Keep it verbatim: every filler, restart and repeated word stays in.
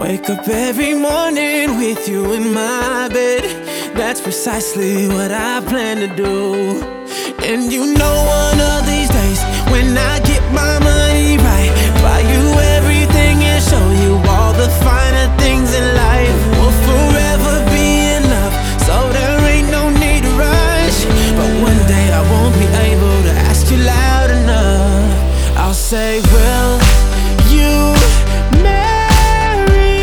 Wake up every morning with you in my bed. That's precisely what I plan to do.